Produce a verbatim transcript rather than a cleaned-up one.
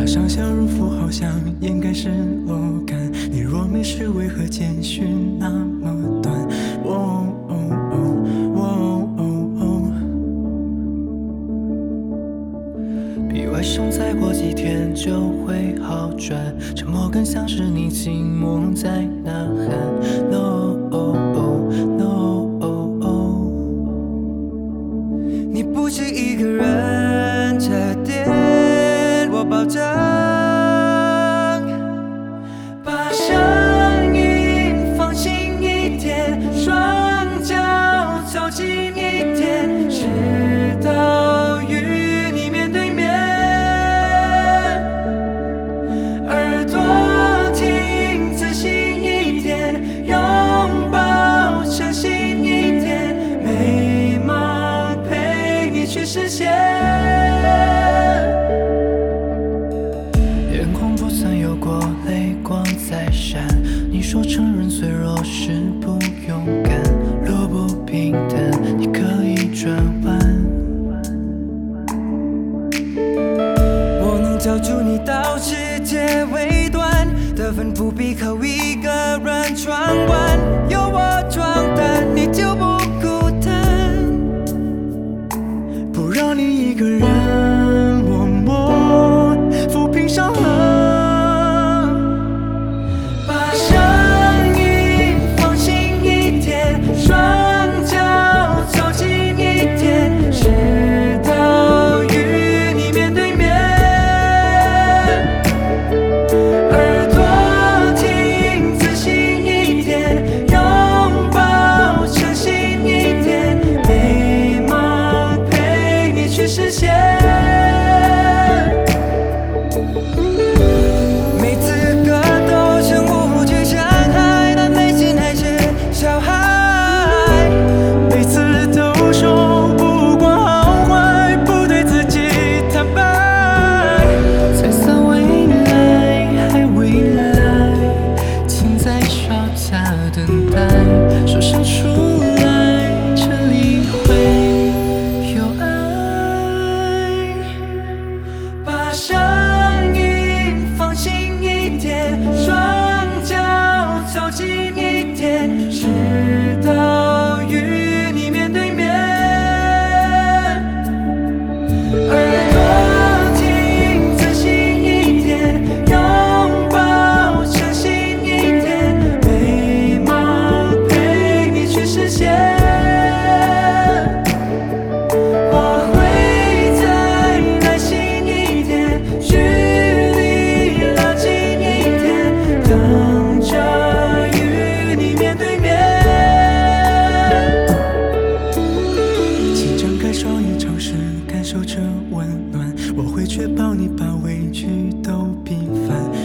上相如符号想掩盖失落感。你若迷失，为何简讯那么短？哦哦哦哦哦哦，比外伤再过几天就会好转，沉默更像是你寂寞在呐喊。No oh oh no oh oh， 你不止一个人，这点我保证。把声音放轻一点，双脚走近一点，直到与你面对面。耳朵听仔细一点，拥抱诚心一点，美梦陪你去实现。眼眶不曾有过泪光在闪，你说承认脆弱是不勇敢，路不平坦，你可以转弯。我能叫住你到世界尾端，得分不必靠一个人闯关，有我闯单，你就不孤单，不让你一个人默默抚平伤痕。把声音放轻一点，双脚走近一点，直到与你面对面。耳朵听仔细一点，拥抱诚心一点，美梦陪你去实现。没资格都成无惧伤害，但内心还是小孩。每次都说不管好坏，不对自己坦白。才算未来，还未来，请在稍加等待。说声出来，这里会有爱。把声音放轻一点，双脚走近一点，直到与你面对面。耳朵听仔细一点，拥抱诚心一点，美梦陪你去实现。我会再耐心一点，距离拉近一点，等着与你面对面。请张开双眼，尝试感受这温暖，我会确保你把委屈都平反。